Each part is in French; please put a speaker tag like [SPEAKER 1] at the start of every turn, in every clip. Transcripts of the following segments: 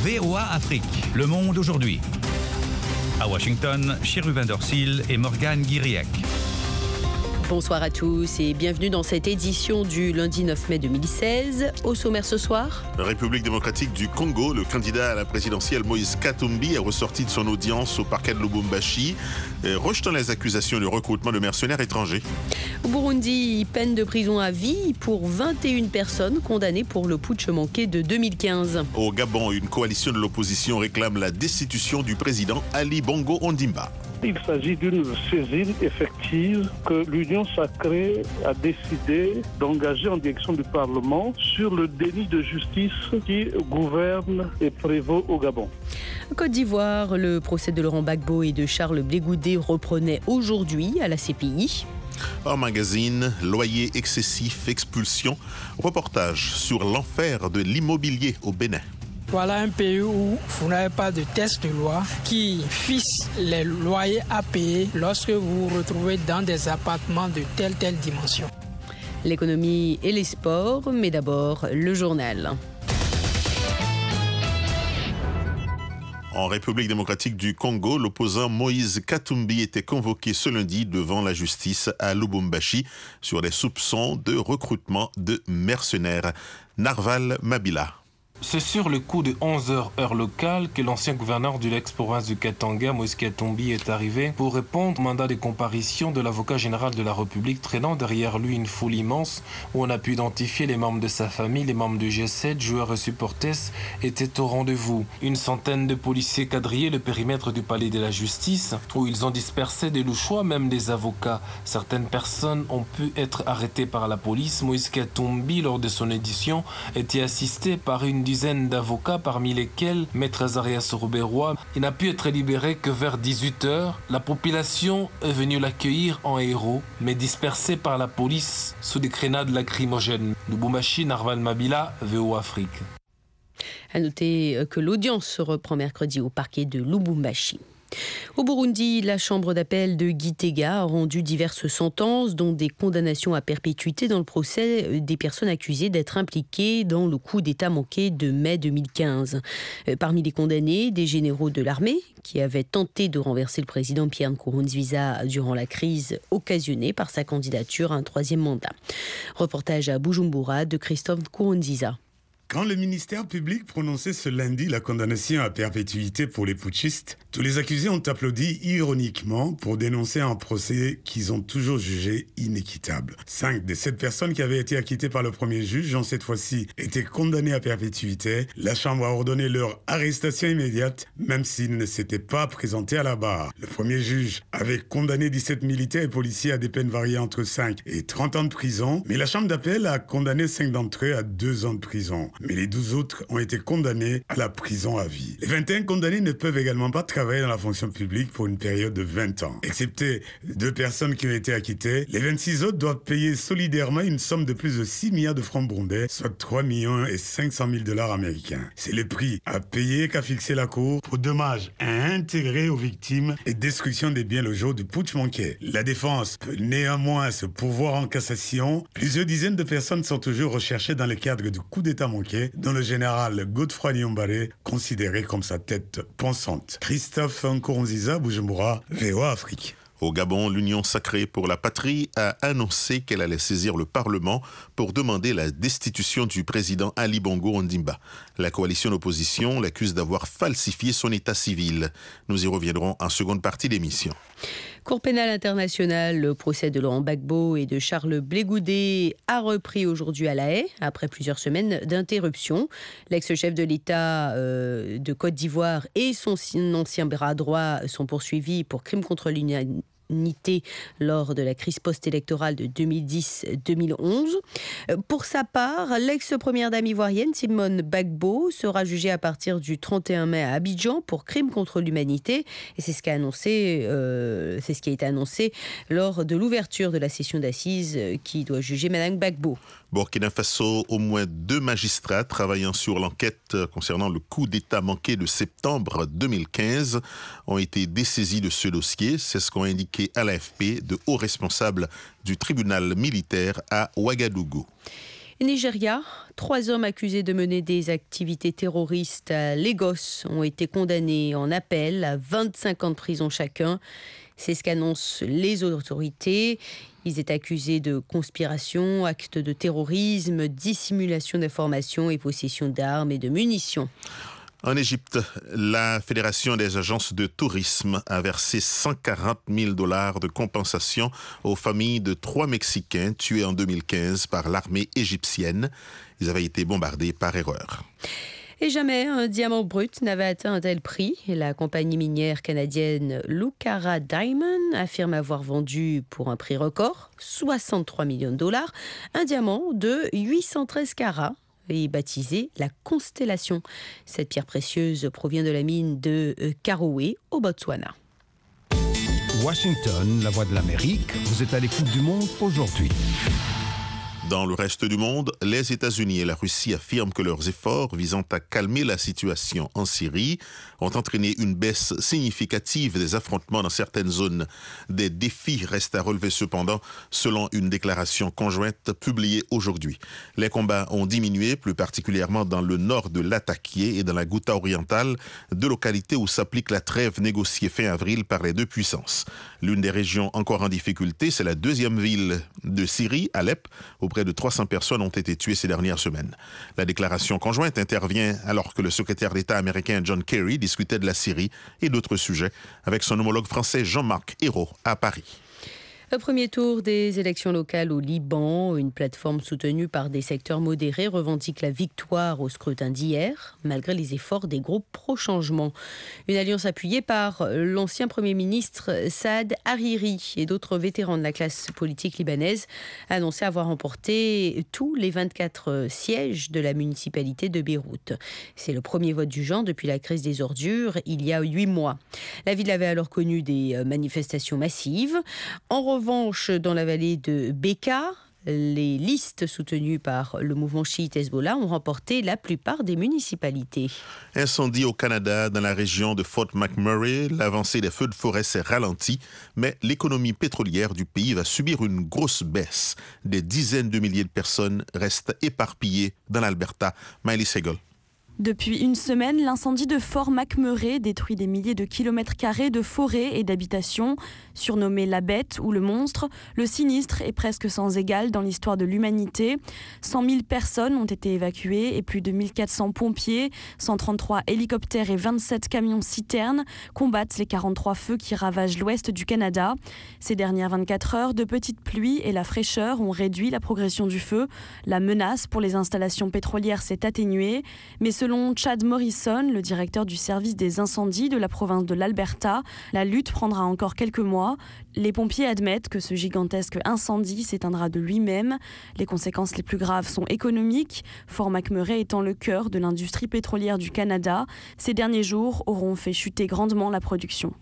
[SPEAKER 1] VOA Afrique, le monde aujourd'hui. À Washington, Chérubin Dorsil et Morgane Guiriec.
[SPEAKER 2] Bonsoir à tous et bienvenue dans cette édition du lundi 9 mai 2016. Au sommaire ce soir,
[SPEAKER 3] République démocratique du Congo, le candidat à la présidentielle Moïse Katumbi est ressorti de son audience au parquet de Lubumbashi, rejetant les accusations de recrutement de mercenaires étrangers.
[SPEAKER 2] Au Burundi, peine de prison à vie pour 21 personnes condamnées pour le putsch manqué de 2015.
[SPEAKER 3] Au Gabon, une coalition de l'opposition réclame la destitution du président Ali Bongo Ondimba.
[SPEAKER 4] Il s'agit d'une saisine effective que l'Union sacrée a décidé d'engager en direction du Parlement sur le déni de justice qui gouverne et prévaut au Gabon.
[SPEAKER 2] Côte d'Ivoire, le procès de Laurent Gbagbo et de Charles Blé Goudé reprenait aujourd'hui à la CPI.
[SPEAKER 3] En magazine, loyer excessif, expulsion, reportage sur l'enfer de l'immobilier au Bénin.
[SPEAKER 5] Voilà un pays où vous n'avez pas de texte de loi qui fixe les loyers à payer lorsque vous vous retrouvez dans des appartements de telle dimension.
[SPEAKER 2] L'économie et les sports, mais d'abord le journal.
[SPEAKER 3] En République démocratique du Congo, l'opposant Moïse Katumbi était convoqué ce lundi devant la justice à Lubumbashi sur des soupçons de recrutement de mercenaires. Narval Mabila.
[SPEAKER 6] C'est sur le coup de 11h heure locale que l'ancien gouverneur de l'ex-province du Katanga, Moïse Katumbi, est arrivé pour répondre au mandat de comparution de l'avocat général de la République, traînant derrière lui une foule immense où on a pu identifier les membres de sa famille, les membres du G7, joueurs et supporters étaient au rendez-vous. Une centaine de policiers quadrillaient le périmètre du palais de la justice où ils ont dispersé des louchois, même des avocats. Certaines personnes ont pu être arrêtées par la police. Moïse Katumbi, lors de son audition, était assisté par une dizaine d'avocats, parmi lesquels Maître Zarias Robérois. Il n'a pu être libéré que vers 18h. La population est venue l'accueillir en héros, mais dispersée par la police sous des grenades lacrymogènes. Lubumbashi, Narval Mabila, VOA Afrique.
[SPEAKER 2] À noter que l'audience se reprend mercredi au parquet de Lubumbashi. Au Burundi, la chambre d'appel de Gitega a rendu diverses sentences, dont des condamnations à perpétuité dans le procès des personnes accusées d'être impliquées dans le coup d'État manqué de mai 2015. Parmi les condamnés, des généraux de l'armée qui avaient tenté de renverser le président Pierre Nkurunziza durant la crise occasionnée par sa candidature à un troisième mandat. Reportage à Bujumbura de Christophe Nkurunziza.
[SPEAKER 7] Quand le ministère public prononçait ce lundi la condamnation à perpétuité pour les putschistes, tous les accusés ont applaudi ironiquement pour dénoncer un procès qu'ils ont toujours jugé inéquitable. 5 des 7 personnes qui avaient été acquittées par le premier juge ont cette fois-ci été condamnées à perpétuité. La Chambre a ordonné leur arrestation immédiate, même s'ils ne s'étaient pas présentés à la barre. Le premier juge avait condamné 17 militaires et policiers à des peines variées entre 5 et 30 ans de prison, mais la Chambre d'appel a condamné 5 d'entre eux à 2 ans de prison. Mais les 12 autres ont été condamnés à la prison à vie. Les 21 condamnés ne peuvent également pas travailler dans la fonction publique pour une période de 20 ans. Excepté 2 personnes qui ont été acquittées, les 26 autres doivent payer solidairement une somme de plus de 6 milliards de francs burundais, soit 3 millions et 500 000 $ américains. C'est le prix à payer qu'a fixé la Cour pour dommages à intégrer aux victimes et destruction des biens le jour du putsch manqué. La défense peut néanmoins se pourvoir en cassation. Plusieurs dizaines de personnes sont toujours recherchées dans le cadre du coup d'État manqué, dont le général Godefroy Niyombare, considéré comme sa tête pensante. Christophe Nkurunziza, Bujumbura, VOA Afrique.
[SPEAKER 3] Au Gabon, l'Union sacrée pour la patrie a annoncé qu'elle allait saisir le Parlement pour demander la destitution du président Ali Bongo Ondimba. La coalition d'opposition l'accuse d'avoir falsifié son état civil. Nous y reviendrons en seconde partie d'émission.
[SPEAKER 2] Cour pénale internationale, le procès de Laurent Gbagbo et de Charles Blé Goudé a repris aujourd'hui à La Haye, après plusieurs semaines d'interruption. L'ex-chef de l'État de Côte d'Ivoire et son ancien bras droit sont poursuivis pour crimes contre l'humanité lors de la crise post-électorale de 2010-2011. Pour sa part, l'ex-première dame ivoirienne Simone Gbagbo sera jugée à partir du 31 mai à Abidjan pour crimes contre l'humanité. Et c'est ce qui a été annoncé lors de l'ouverture de la session d'assises qui doit juger Mme Gbagbo.
[SPEAKER 3] Burkina Faso, au moins 2 magistrats travaillant sur l'enquête concernant le coup d'État manqué de septembre 2015 ont été dessaisis de ce dossier. C'est ce qu'ont indiqué à l'AFP de hauts responsables du tribunal militaire à Ouagadougou.
[SPEAKER 2] Nigeria, 3 hommes accusés de mener des activités terroristes à Lagos ont été condamnés en appel à 25 ans de prison chacun. C'est ce qu'annoncent les autorités. Ils étaient accusés de conspiration, actes de terrorisme, dissimulation d'informations et possession d'armes et de munitions.
[SPEAKER 3] En Égypte, la Fédération des agences de tourisme a versé 140 000 $ de compensation aux familles de 3 Mexicains tués en 2015 par l'armée égyptienne. Ils avaient été bombardés par erreur.
[SPEAKER 2] Et jamais un diamant brut n'avait atteint un tel prix. La compagnie minière canadienne Lucara Diamond affirme avoir vendu pour un prix record, 63 millions de $, un diamant de 813 carats. Et baptisé la Constellation. Cette pierre précieuse provient de la mine de Karowe au Botswana.
[SPEAKER 8] Washington, la voix de l'Amérique, vous êtes à l'écoute du monde aujourd'hui.
[SPEAKER 3] Dans le reste du monde, les États-Unis et la Russie affirment que leurs efforts visant à calmer la situation en Syrie ont entraîné une baisse significative des affrontements dans certaines zones. Des défis restent à relever cependant, selon une déclaration conjointe publiée aujourd'hui. Les combats ont diminué, plus particulièrement dans le nord de Latakia et dans la Ghouta orientale, deux localités où s'applique la trêve négociée fin avril par les deux puissances. L'une des régions encore en difficulté, c'est la deuxième ville de Syrie, Alep, où près de 300 personnes ont été tuées ces dernières semaines. La déclaration conjointe intervient alors que le secrétaire d'État américain John Kerry discutait de la Syrie et d'autres sujets avec son homologue français Jean-Marc Ayrault à Paris.
[SPEAKER 2] Le premier tour des élections locales au Liban, une plateforme soutenue par des secteurs modérés revendique la victoire au scrutin d'hier, malgré les efforts des groupes pro-changement. Une alliance appuyée par l'ancien Premier ministre Saad Hariri et d'autres vétérans de la classe politique libanaise a annoncé avoir remporté tous les 24 sièges de la municipalité de Beyrouth. C'est le premier vote du genre depuis la crise des ordures, il y a 8 mois. La ville avait alors connu des manifestations massives. En revanche, dans la vallée de Bekaa, les listes soutenues par le mouvement chiite Hezbollah ont remporté la plupart des municipalités.
[SPEAKER 3] Incendie au Canada, dans la région de Fort McMurray. L'avancée des feux de forêt s'est ralentie, mais l'économie pétrolière du pays va subir une grosse baisse. Des dizaines de milliers de personnes restent éparpillées dans l'Alberta. Miley Segal.
[SPEAKER 9] Depuis une semaine, l'incendie de Fort McMurray détruit des milliers de kilomètres carrés de forêts et d'habitations. Surnommé la bête ou le monstre, le sinistre est presque sans égal dans l'histoire de l'humanité. 100 000 personnes ont été évacuées et plus de 1400 pompiers, 133 hélicoptères et 27 camions-citernes combattent les 43 feux qui ravagent l'ouest du Canada. Ces dernières 24 heures, de petites pluies et la fraîcheur ont réduit la progression du feu. La menace pour les installations pétrolières s'est atténuée, mais selon Chad Morrison, le directeur du service des incendies de la province de l'Alberta, la lutte prendra encore quelques mois. Les pompiers admettent que ce gigantesque incendie s'éteindra de lui-même. Les conséquences les plus graves sont économiques, Fort McMurray étant le cœur de l'industrie pétrolière du Canada. Ces derniers jours auront fait chuter grandement la production.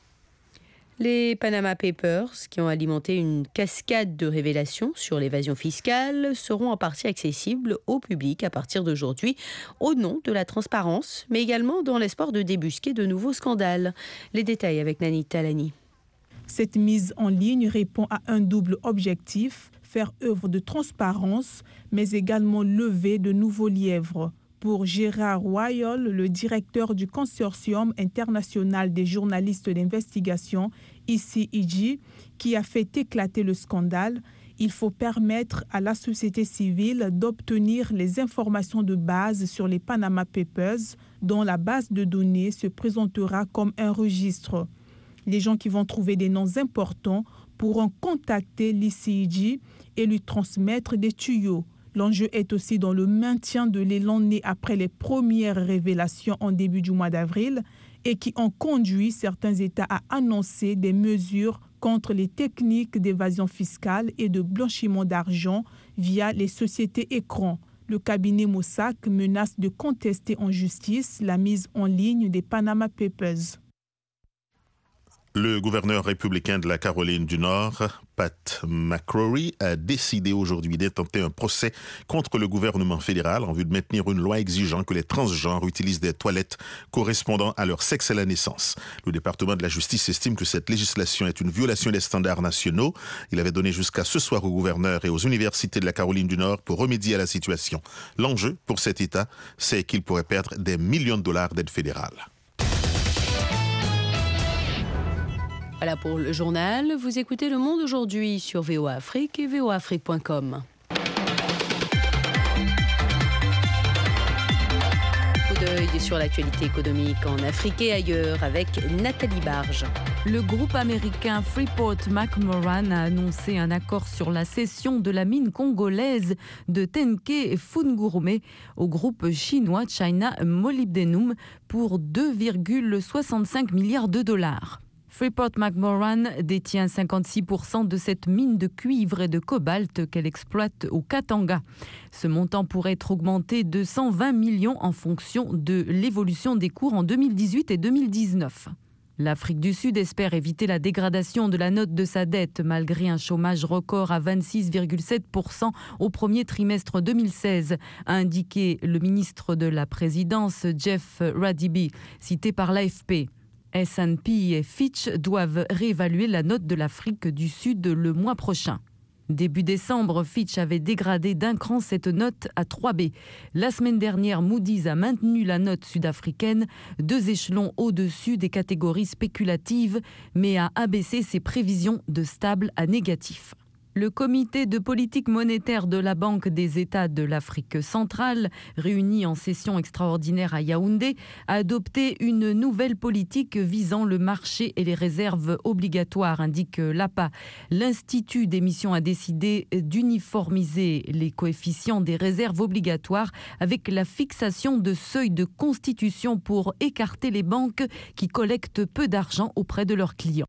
[SPEAKER 2] Les Panama Papers, qui ont alimenté une cascade de révélations sur l'évasion fiscale, seront en partie accessibles au public à partir d'aujourd'hui, au nom de la transparence, mais également dans l'espoir de débusquer de nouveaux scandales. Les détails avec Nani Talani.
[SPEAKER 10] Cette mise en ligne répond à un double objectif, faire œuvre de transparence, mais également lever de nouveaux lièvres. Pour Gérard Royal, le directeur du Consortium international des journalistes d'investigation, ICIJ, qui a fait éclater le scandale, il faut permettre à la société civile d'obtenir les informations de base sur les Panama Papers, dont la base de données se présentera comme un registre. Les gens qui vont trouver des noms importants pourront contacter l'ICIJ et lui transmettre des tuyaux. L'enjeu est aussi dans le maintien de l'élan né après les premières révélations en début du mois d'avril et qui ont conduit certains États à annoncer des mesures contre les techniques d'évasion fiscale et de blanchiment d'argent via les sociétés écrans. Le cabinet Mossack menace de contester en justice la mise en ligne des Panama Papers.
[SPEAKER 3] Le gouverneur républicain de la Caroline du Nord, Pat McCrory, a décidé aujourd'hui d'intenter un procès contre le gouvernement fédéral en vue de maintenir une loi exigeant que les transgenres utilisent des toilettes correspondant à leur sexe à la naissance. Le département de la justice estime que cette législation est une violation des standards nationaux. Il avait donné jusqu'à ce soir au gouverneur et aux universités de la Caroline du Nord pour remédier à la situation. L'enjeu pour cet État, c'est qu'il pourrait perdre des millions de dollars d'aide fédérale.
[SPEAKER 2] Voilà pour le journal. Vous écoutez Le Monde aujourd'hui sur VOA Afrique et voaafrique.com. Coup d'œil sur l'actualité économique en Afrique et ailleurs avec Nathalie Barge.
[SPEAKER 11] Le groupe américain Freeport-McMoRan a annoncé un accord sur la cession de la mine congolaise de Tenke Fungurume au groupe chinois China Molybdenum pour 2,65 milliards de dollars. Freeport-McMoRan détient 56% de cette mine de cuivre et de cobalt qu'elle exploite au Katanga. Ce montant pourrait être augmenté de 120 millions en fonction de l'évolution des cours en 2018 et 2019. L'Afrique du Sud espère éviter la dégradation de la note de sa dette malgré un chômage record à 26,7% au premier trimestre 2016, a indiqué le ministre de la Présidence Jeff Radibi, cité par l'AFP. S&P et Fitch doivent réévaluer la note de l'Afrique du Sud le mois prochain. Début décembre, Fitch avait dégradé d'un cran cette note à 3B. La semaine dernière, Moody's a maintenu la note sud-africaine, 2 échelons au-dessus des catégories spéculatives, mais a abaissé ses prévisions de stable à négatif. Le comité de politique monétaire de la Banque des États de l'Afrique centrale, réuni en session extraordinaire à Yaoundé, a adopté une nouvelle politique visant le marché et les réserves obligatoires, indique l'APA. L'Institut d'émission a décidé d'uniformiser les coefficients des réserves obligatoires avec la fixation de seuils de constitution pour écarter les banques qui collectent peu d'argent auprès de leurs clients.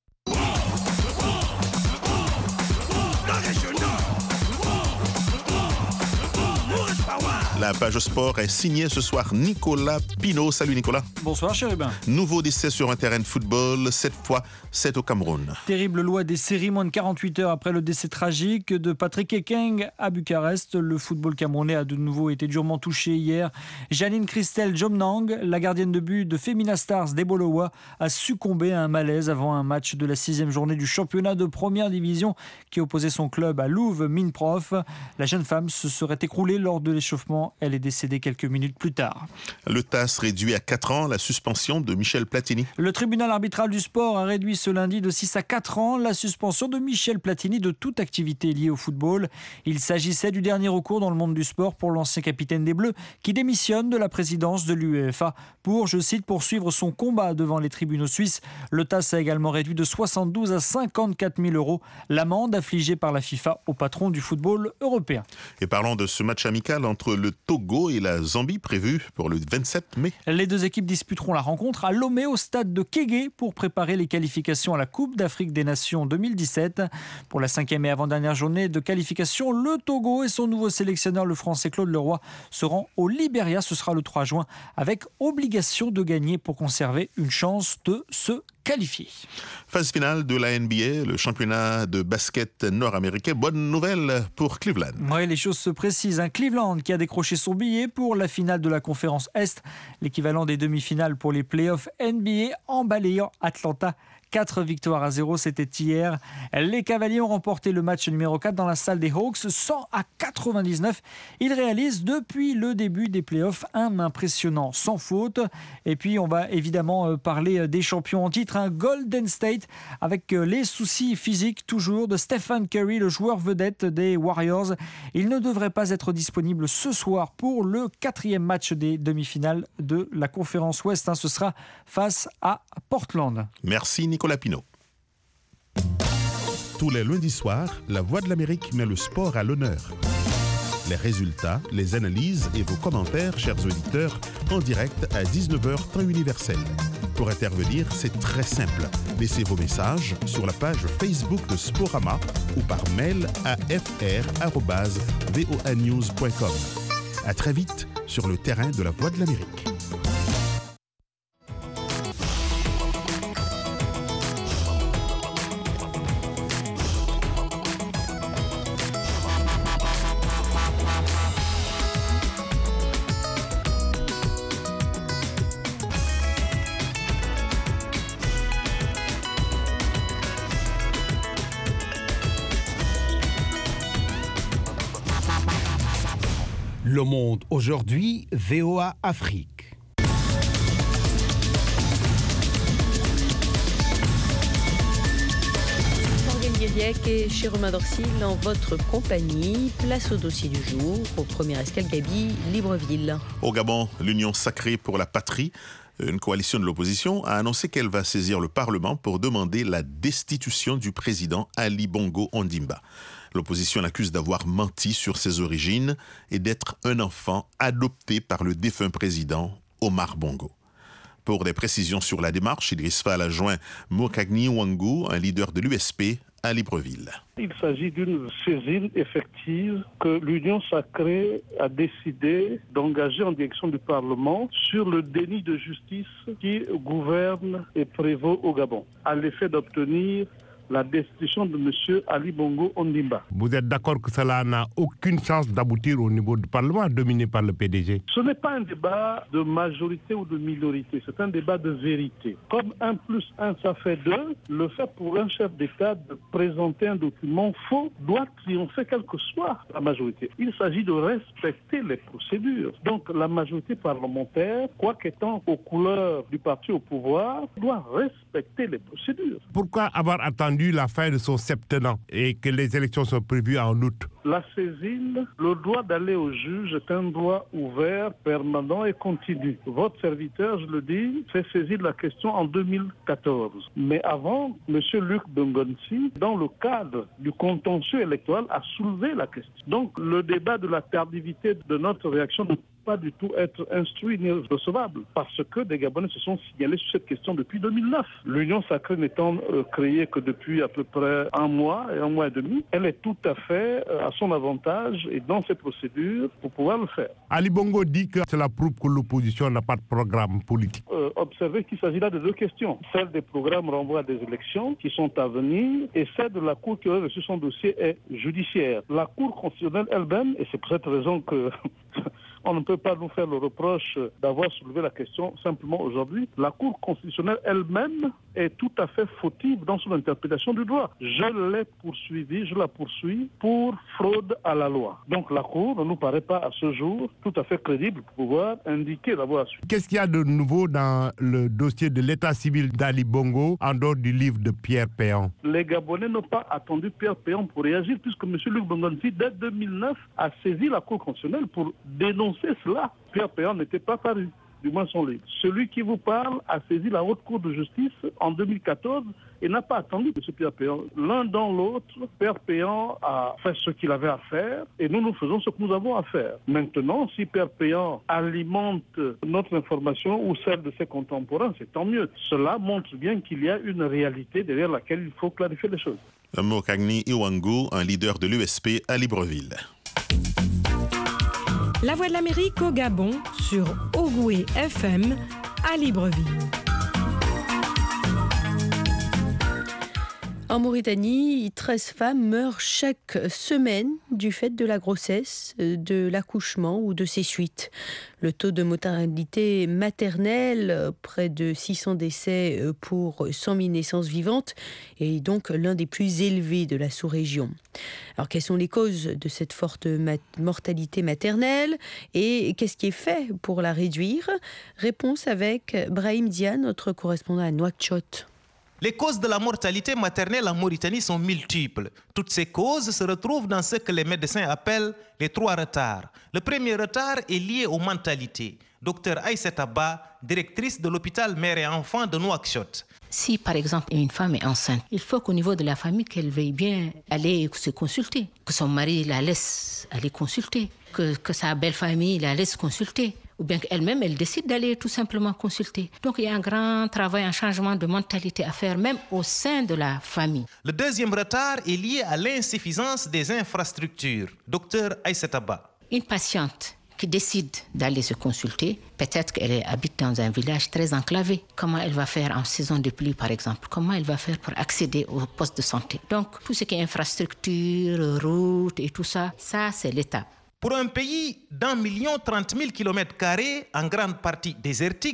[SPEAKER 3] La page sport est signée ce soir Nicolas Pinault. Salut Nicolas.
[SPEAKER 12] Bonsoir Chérubin.
[SPEAKER 3] Nouveau décès sur un terrain de football, cette fois c'est au Cameroun.
[SPEAKER 12] Terrible loi des séries, moins de 48 heures après le décès tragique de Patrick Ekeng à Bucarest. Le football camerounais a de nouveau été durement touché hier. Janine Christelle Jomnang, la gardienne de but de Femina Stars d'Ebolowa, a succombé à un malaise avant un match de la 6e journée du championnat de première division qui opposait son club à Louvre Minprof. La jeune femme se serait écroulée lors de l'échauffement. Elle est décédée quelques minutes plus tard.
[SPEAKER 3] Le TAS réduit à 4 ans la suspension de Michel Platini.
[SPEAKER 12] Le tribunal arbitral du sport a réduit ce lundi de 6 à 4 ans la suspension de Michel Platini de toute activité liée au football. Il s'agissait du dernier recours dans le monde du sport pour l'ancien capitaine des Bleus qui démissionne de la présidence de l'UEFA pour, je cite, poursuivre son combat devant les tribunaux suisses. Le TAS a également réduit de 72 à 54 000 euros l'amende affligée par la FIFA au patron du football européen.
[SPEAKER 3] Et parlons de ce match amical entre le Togo et la Zambie prévu pour le 27 mai.
[SPEAKER 12] Les deux équipes disputeront la rencontre à Lomé au stade de Kégué pour préparer les qualifications à la Coupe d'Afrique des Nations 2017. Pour la 5e et avant-dernière journée de qualification, le Togo et son nouveau sélectionneur, le Français Claude Leroy, seront au Libéria. Ce sera le 3 juin avec obligation de gagner pour conserver une chance de se qualifié.
[SPEAKER 3] Phase finale de la NBA, le championnat de basket nord-américain. Bonne nouvelle pour Cleveland.
[SPEAKER 12] Oui, les choses se précisent. Cleveland qui a décroché son billet pour la finale de la conférence Est, l'équivalent des demi-finales pour les playoffs NBA en balayant Atlanta. 4 victoires à 0, c'était hier. Les Cavaliers ont remporté le match numéro 4 dans la salle des Hawks, 100 à 99. Ils réalisent depuis le début des playoffs un impressionnant sans faute. Et puis on va évidemment parler des champions en titre, Golden State, avec les soucis physiques toujours de Stephen Curry, le joueur vedette des Warriors. Il ne devrait pas être disponible ce soir pour le 4e match des demi-finales de la conférence Ouest. Ce sera face à Portland.
[SPEAKER 3] Merci Nicolas Pinault.
[SPEAKER 13] Tous les lundis soirs, La Voix de l'Amérique met le sport à l'honneur. Les résultats, les analyses et vos commentaires, chers auditeurs, en direct à 19h temps universel. Pour intervenir, c'est très simple. Laissez vos messages sur la page Facebook de Sporama ou par mail à fr@voanews.com. À très vite sur le terrain de La Voix de l'Amérique.
[SPEAKER 8] Le Monde aujourd'hui, VOA Afrique.
[SPEAKER 2] Guiriac et Chéroma Dorsil en votre compagnie. Place au dossier du jour, au premier escale Gabi, Libreville.
[SPEAKER 3] Au Gabon, l'Union sacrée pour la patrie, une coalition de l'opposition, a annoncé qu'elle va saisir le Parlement pour demander la destitution du président Ali Bongo Ondimba. L'opposition l'accuse d'avoir menti sur ses origines et d'être un enfant adopté par le défunt président Omar Bongo. Pour des précisions sur la démarche, Idriss Fall a joint Mokagni Wangu, un leader de l'USP, à Libreville.
[SPEAKER 4] Il s'agit d'une saisine effective que l'Union sacrée a décidé d'engager en direction du Parlement sur le déni de justice qui gouverne et prévaut au Gabon, à l'effet d'obtenir la destitution de M. Ali Bongo Ondimba.
[SPEAKER 14] Vous êtes d'accord que cela n'a aucune chance d'aboutir au niveau du Parlement dominé par le PDG?
[SPEAKER 4] Ce n'est pas un débat de majorité ou de minorité, c'est un débat de vérité. Comme 1 + 1, ça fait 2, le fait pour un chef d'État de présenter un document faux doit triompher quelle que soit la majorité. Il s'agit de respecter les procédures. Donc la majorité parlementaire, quoi qu'étant aux couleurs du parti au pouvoir, doit respecter les procédures.
[SPEAKER 14] Pourquoi avoir attendu la fin de son septennat et que les élections sont prévues en août?
[SPEAKER 4] La saisine, le droit d'aller au juge est un droit ouvert, permanent et continu. Votre serviteur, je le dis, s'est saisi de la question en 2014. Mais avant, M. Luc Bengonsi, dans le cadre du contentieux électoral, a soulevé la question. Donc le débat de la tardivité de notre réaction ne peut pas du tout être instruit ni recevable, parce que des Gabonais se sont signalés sur cette question depuis 2009. L'Union sacrée n'étant créée que depuis à peu près 1 mois et 1 mois et demi, elle est tout à fait à son avantage et dans ses procédures pour pouvoir le faire.
[SPEAKER 14] Ali Bongo dit que cela prouve que l'opposition n'a pas de programme politique.
[SPEAKER 4] Observez qu'il s'agit là de 2 questions. Celle des programmes renvoie à des élections qui sont à venir et celle de la Cour qui aurait reçu son dossier est judiciaire. La Cour constitutionnelle elle-même, et c'est pour cette raison que on ne peut pas nous faire le reproche d'avoir soulevé la question simplement aujourd'hui. La Cour constitutionnelle elle-même est tout à fait fautive dans son interprétation du droit. Je l'ai poursuivi, je la poursuis pour fraude à la loi. Donc la Cour ne nous paraît pas à ce jour tout à fait crédible pour pouvoir indiquer la voie à suivre.
[SPEAKER 14] Qu'est-ce qu'il y a de nouveau dans le dossier de l'état civil d'Ali Bongo en dehors du livre de Pierre Péan?
[SPEAKER 4] Les Gabonais n'ont pas attendu Pierre Péan pour réagir puisque M. Luc Bengonsi, dès 2009, a saisi la Cour constitutionnelle pour dénoncer cela. Pierre Péan n'était pas paru, du moins son livre. Celui qui vous parle a saisi la Haute Cour de justice en 2014 et n'a pas attendu M. Pierre Péan. L'un dans l'autre, Pierre Péan a fait ce qu'il avait à faire et nous faisons ce que nous avons à faire. Maintenant, si Pierre Péan alimente notre information ou celle de ses contemporains, c'est tant mieux. Cela montre bien qu'il y a une réalité derrière laquelle il faut clarifier les choses.
[SPEAKER 3] Mokagni Iwangu, un leader de l'USP à Libreville.
[SPEAKER 15] La Voix de l'Amérique au Gabon sur Ogoué FM à Libreville.
[SPEAKER 2] En Mauritanie, 13 femmes meurent chaque semaine du fait de la grossesse, de l'accouchement ou de ses suites. Le taux de mortalité maternelle, près de 600 décès pour 100 000 naissances vivantes, est donc l'un des plus élevés de la sous-région. Alors, quelles sont les causes de cette forte mortalité maternelle et qu'est-ce qui est fait pour la réduire? Réponse avec Brahim Diane, notre correspondant à Nouakchott.
[SPEAKER 16] Les causes de la mortalité maternelle en Mauritanie sont multiples. Toutes ces causes se retrouvent dans ce que les médecins appellent les 3 retards. Le premier retard est lié aux mentalités. Dr Aïssata Abba, directrice de l'hôpital mère et enfant de Nouakchott.
[SPEAKER 17] Si par exemple une femme est enceinte, il faut qu'au niveau de la famille qu'elle veuille bien aller se consulter, que son mari la laisse aller consulter, que sa belle famille la laisse consulter. Ou bien qu'elle-même, elle décide d'aller tout simplement consulter. Donc il y a un grand travail, un changement de mentalité à faire, même au sein de la famille.
[SPEAKER 16] Le deuxième retard est lié à l'insuffisance des infrastructures. Docteur Aïssata Abba.
[SPEAKER 17] Une patiente qui décide d'aller se consulter, peut-être qu'elle habite dans un village très enclavé. Comment elle va faire en saison de pluie, par exemple? Comment elle va faire pour accéder au poste de santé? Donc, tout ce qui est infrastructure, route et tout ça, ça c'est l'étape.
[SPEAKER 16] Pour un pays d'1 30 000 km², en grande partie désertique,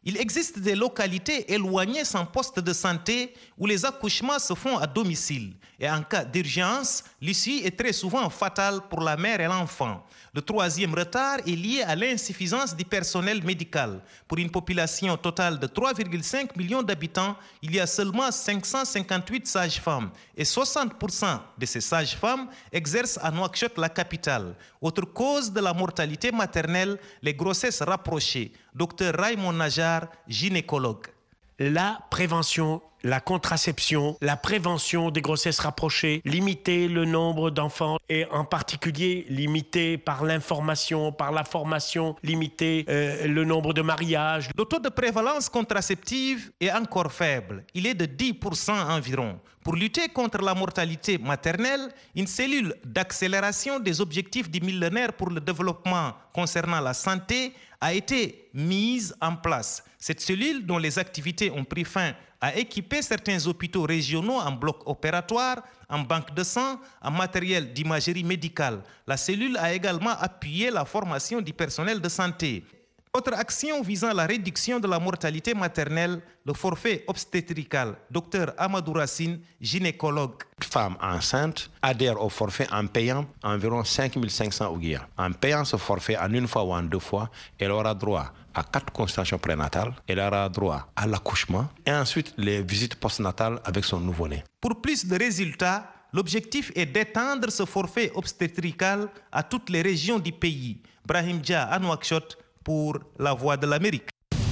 [SPEAKER 16] Il existe des localités éloignées sans poste de santé où les accouchements se font à domicile. Et en cas d'urgence, l'issue est très souvent fatale pour la mère et l'enfant. Le troisième retard est lié à l'insuffisance du personnel médical. Pour une population totale de 3,5 millions d'habitants, il y a seulement 558 sages-femmes. Et 60% de ces sages-femmes exercent à Nouakchott, la capitale. Autre cause de la mortalité maternelle, les grossesses rapprochées. Dr Raymond Najar, gynécologue.
[SPEAKER 18] La prévention, la contraception, la prévention des grossesses rapprochées, limiter le nombre d'enfants et en particulier limiter par l'information, par la formation, limiter le nombre de mariages.
[SPEAKER 16] Le taux de prévalence contraceptive est encore faible. Il est de 10% environ. Pour lutter contre la mortalité maternelle, une cellule d'accélération des objectifs du millénaire pour le développement concernant la santé a été mise en place. Cette cellule, dont les activités ont pris fin, a équipé certains hôpitaux régionaux en blocs opératoires, en banque de sang, en matériel d'imagerie médicale. La cellule a également appuyé la formation du personnel de santé. Autre action visant la réduction de la mortalité maternelle, le forfait obstétrical. Dr Amadou Racine, gynécologue.
[SPEAKER 19] Femme enceinte adhère au forfait en payant environ 5 500 ouguiya. En payant ce forfait en une fois ou en deux fois, elle aura droit à 4 consultations prénatales, elle aura droit à l'accouchement et ensuite les visites postnatales avec son nouveau-né.
[SPEAKER 16] Pour plus de résultats, l'objectif est d'étendre ce forfait obstétrical à toutes les régions du pays. Brahim Dia à Nouakchott pour La Voix de l'Amérique.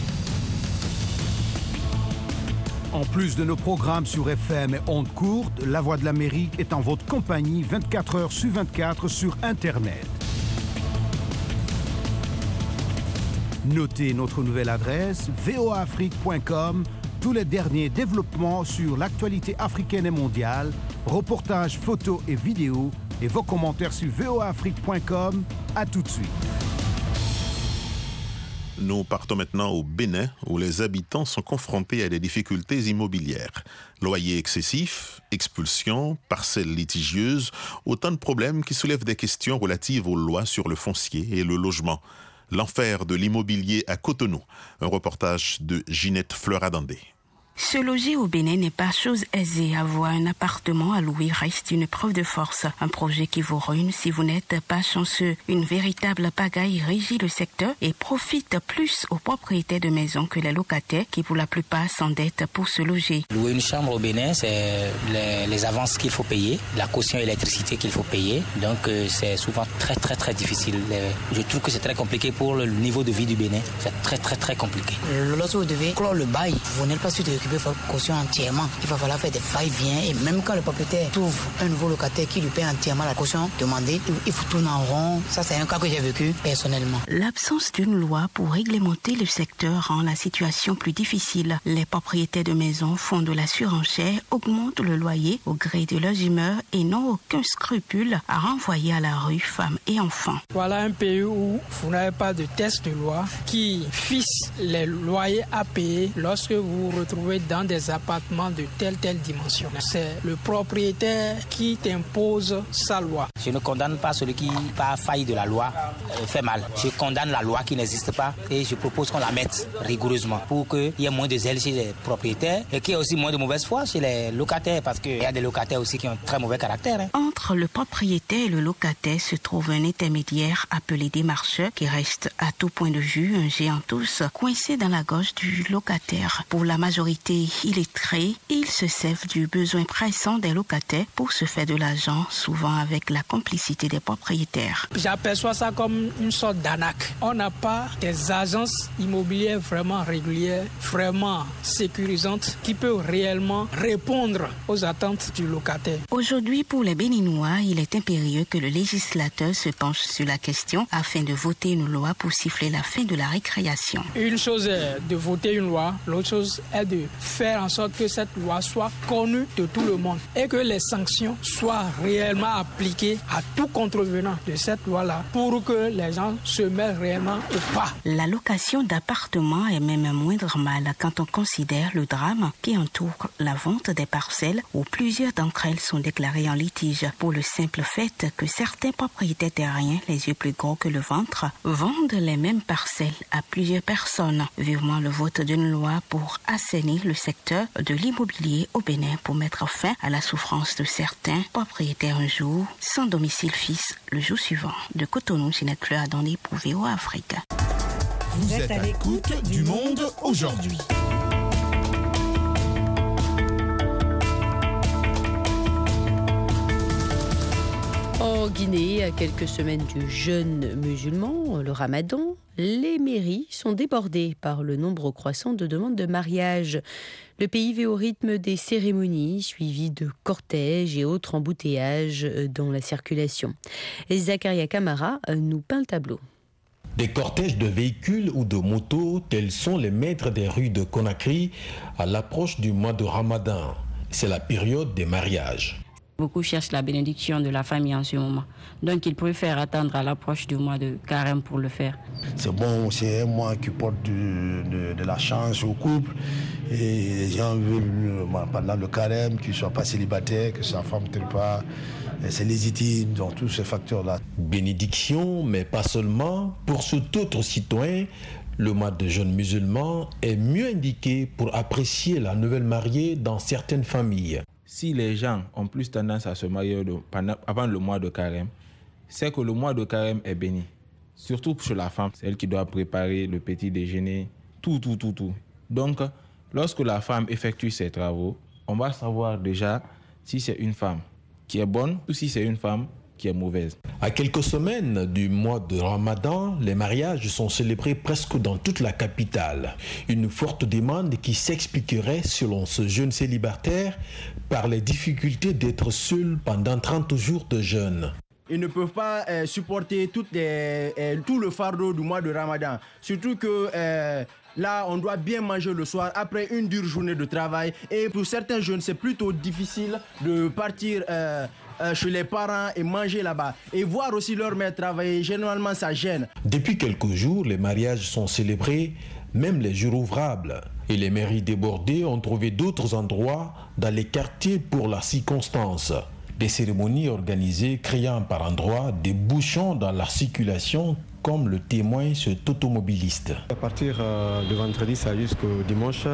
[SPEAKER 8] En plus de nos programmes sur FM et ondes courtes, La Voix de l'Amérique est en votre compagnie 24 heures sur 24 sur Internet. Notez notre nouvelle adresse voaafrique.com, tous les derniers développements sur l'actualité africaine et mondiale, reportages, photos et vidéos et vos commentaires sur voaafrique.com. À tout de suite.
[SPEAKER 3] Nous partons maintenant au Bénin, où les habitants sont confrontés à des difficultés immobilières. Loyers excessifs, expulsions, parcelles litigieuses, autant de problèmes qui soulèvent des questions relatives aux lois sur le foncier et le logement. L'enfer de l'immobilier à Cotonou. Un reportage de Ginette Fleuradandé.
[SPEAKER 20] Se loger au Bénin n'est pas chose aisée. Avoir un appartement à louer reste une preuve de force. Un projet qui vous ruine si vous n'êtes pas chanceux. Une véritable pagaille régit le secteur et profite plus aux propriétaires de maisons que les locataires qui pour la plupart s'endettent pour se loger.
[SPEAKER 21] Louer une chambre au Bénin, c'est les avances qu'il faut payer, la caution électricité qu'il faut payer. Donc c'est souvent très difficile. Je trouve que c'est très compliqué pour le niveau de vie du Bénin. C'est très compliqué.
[SPEAKER 22] Lorsque vous devez clore le bail, vous n'êtes pas sûr de récupérer votre caution entièrement. Il va falloir faire des va-et-vient et même quand le propriétaire trouve un nouveau locataire qui lui paie entièrement la caution demandée, il faut tourner en rond. Ça, c'est un cas que j'ai vécu personnellement.
[SPEAKER 20] L'absence d'une loi pour réglementer le secteur rend la situation plus difficile. Les propriétaires de maisons font de la surenchère, augmentent le loyer au gré de leurs humeurs et n'ont aucun scrupule à renvoyer à la rue femmes et enfants.
[SPEAKER 5] Voilà un pays où vous n'avez pas de test de loi qui fixe les loyers à payer lorsque vous vous retrouvez dans des appartements de telle dimension. C'est le propriétaire qui t'impose sa loi.
[SPEAKER 21] Je ne condamne pas celui qui, par faille de la loi, fait mal. Je condamne la loi qui n'existe pas et je propose qu'on la mette rigoureusement pour qu'il y ait moins de zèle chez les propriétaires et qu'il y ait aussi moins de mauvaise foi chez les locataires parce qu'il y a des locataires aussi qui ont très mauvais caractère.
[SPEAKER 20] Entre le propriétaire et le locataire se trouve un intermédiaire appelé démarcheur qui reste à tout point de vue un géant tous coincé dans la gorge du locataire. Pour la majorité illettrés, ils se servent du besoin pressant des locataires pour se faire de l'argent, souvent avec la complicité des propriétaires.
[SPEAKER 5] J'aperçois ça comme une sorte d'arnaque. On n'a pas des agences immobilières vraiment régulières, vraiment sécurisantes, qui peuvent réellement répondre aux attentes du locataire.
[SPEAKER 20] Aujourd'hui, pour les Béninois, il est impérieux que le législateur se penche sur la question afin de voter une loi pour siffler la fin de la récréation.
[SPEAKER 5] Une chose est de voter une loi, l'autre chose est de faire en sorte que cette loi soit connue de tout le monde et que les sanctions soient réellement appliquées à tout contrevenant de cette loi-là pour que les gens se mettent réellement au pas.
[SPEAKER 20] La location d'appartements est même un moindre mal quand on considère le drame qui entoure la vente des parcelles où plusieurs d'entre elles sont déclarées en litige pour le simple fait que certains propriétaires terriens, les yeux plus gros que le ventre, vendent les mêmes parcelles à plusieurs personnes. Vivement le vote d'une loi pour assainir le secteur de l'immobilier au Bénin pour mettre fin à la souffrance de certains propriétaires un jour sans domicile fixe le jour suivant. De Cotonou, Ginette Fleur Adondé pour VOA Afrique.
[SPEAKER 1] Vous êtes à l'écoute du Monde aujourd'hui.
[SPEAKER 2] En Guinée, à quelques semaines du jeûne musulman, le Ramadan, les mairies sont débordées par le nombre croissant de demandes de mariage. Le pays vit au rythme des cérémonies, suivies de cortèges et autres embouteillages dans la circulation. Et Zakaria Kamara nous peint le tableau.
[SPEAKER 6] Des cortèges de véhicules ou de motos, tels sont les maîtres des rues de Conakry à l'approche du mois de Ramadan. C'est la période des mariages.
[SPEAKER 23] Beaucoup cherchent la bénédiction de la famille en ce moment. Donc ils préfèrent attendre à l'approche du mois de carême pour le faire.
[SPEAKER 24] C'est bon, c'est un mois qui porte de la chance au couple. Et les gens veulent, pendant le carême, qu'ils ne soient pas célibataires, que sa femme ne pas. C'est légitime, donc tous ces facteurs-là.
[SPEAKER 6] Bénédiction, mais pas seulement. Pour tout autre citoyen, le mois de jeûne musulman est mieux indiqué pour apprécier la nouvelle mariée dans certaines familles.
[SPEAKER 25] Si les gens ont plus tendance à se marier avant le mois de carême, c'est que le mois de carême est béni. Surtout chez la femme, c'est elle qui doit préparer le petit déjeuner, tout. Donc, lorsque la femme effectue ses travaux, on va savoir déjà si c'est une femme qui est bonne ou si c'est une femme qui est mauvaise.
[SPEAKER 6] À quelques semaines du mois de Ramadan, les mariages sont célébrés presque dans toute la capitale. Une forte demande qui s'expliquerait, selon ce jeune célibataire, par les difficultés d'être seul pendant 30 jours de jeûne.
[SPEAKER 26] Ils ne peuvent pas supporter tout le fardeau du mois de Ramadan. Surtout que là, on doit bien manger le soir après une dure journée de travail. Et pour certains jeunes, c'est plutôt difficile de partir chez les parents et manger là-bas. Et voir aussi leur mère travailler, généralement, ça gêne.
[SPEAKER 6] Depuis quelques jours, les mariages sont célébrés, même les jours ouvrables. Et les mairies débordées ont trouvé d'autres endroits dans les quartiers pour la circonstance. Des cérémonies organisées créant par endroits des bouchons dans la circulation, comme le témoigne cet automobiliste.
[SPEAKER 27] À partir de vendredi jusqu'au dimanche,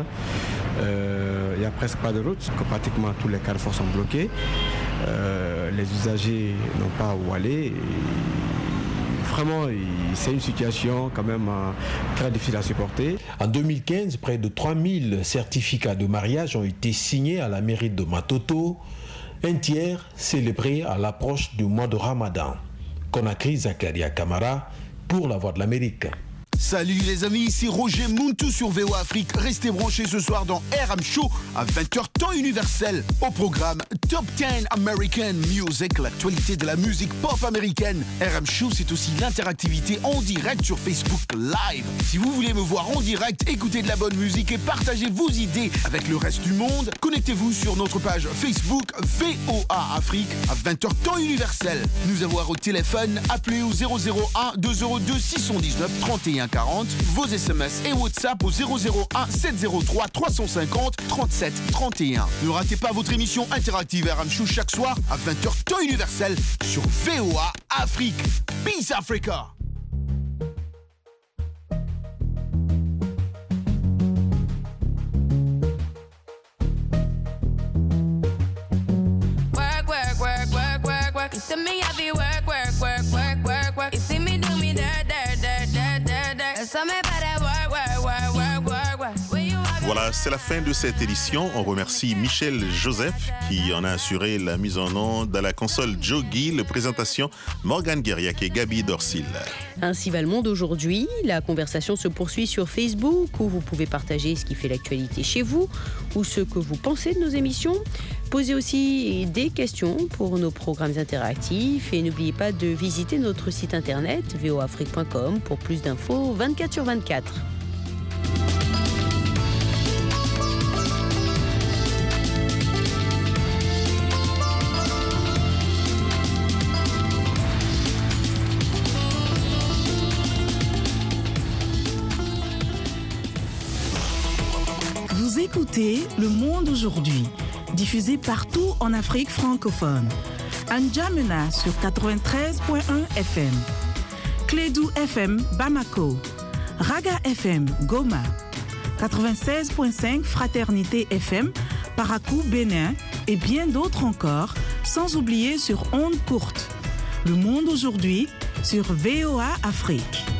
[SPEAKER 27] il n'y a presque pas de route, que pratiquement tous les carrefours sont bloqués. Les usagers n'ont pas où aller. Vraiment, c'est une situation quand même très difficile à supporter.
[SPEAKER 6] En 2015, près de 3000 certificats de mariage ont été signés à la mairie de Matoto, un tiers célébré à l'approche du mois de Ramadan. Conakry, Zakaria Kamara, pour la Voix de l'Amérique.
[SPEAKER 1] Salut les amis, ici Roger Muntu sur VOA Afrique. Restez branchés ce soir dans RM Show à 20h temps universel. Au programme Top 10 American Music, l'actualité de la musique pop américaine. RM Show, c'est aussi l'interactivité en direct sur Facebook Live. Si vous voulez me voir en direct, écouter de la bonne musique et partager vos idées avec le reste du monde, connectez-vous sur notre page Facebook VOA Afrique à 20h temps universel. Nous avoir au téléphone, appelez au 001 202 619 31 40, vos SMS et WhatsApp au 001 703 350 37 31. Ne ratez pas votre émission interactive RM Show chaque soir à 20h temps universel sur VOA Afrique. Peace Africa.
[SPEAKER 28] You see me happy work. You see me do me dirt. So me better work.
[SPEAKER 3] Voilà, c'est la fin de cette édition. On remercie Michel Joseph qui en a assuré la mise en onde à la console Joe Guy, la présentation Morgane Guériac et Gabi Dorsil.
[SPEAKER 2] Ainsi va le monde aujourd'hui. La conversation se poursuit sur Facebook où vous pouvez partager ce qui fait l'actualité chez vous ou ce que vous pensez de nos émissions. Posez aussi des questions pour nos programmes interactifs et n'oubliez pas de visiter notre site internet voafrique.com pour plus d'infos 24/24.
[SPEAKER 4] Vous écoutez Le Monde aujourd'hui, diffusé partout en Afrique francophone. N'Djamena sur 93.1 FM. Clédou FM Bamako. Raga FM Goma. 96.5 Fraternité FM Parakou Bénin et bien d'autres encore, sans oublier sur ondes courtes. Le Monde aujourd'hui sur VOA Afrique.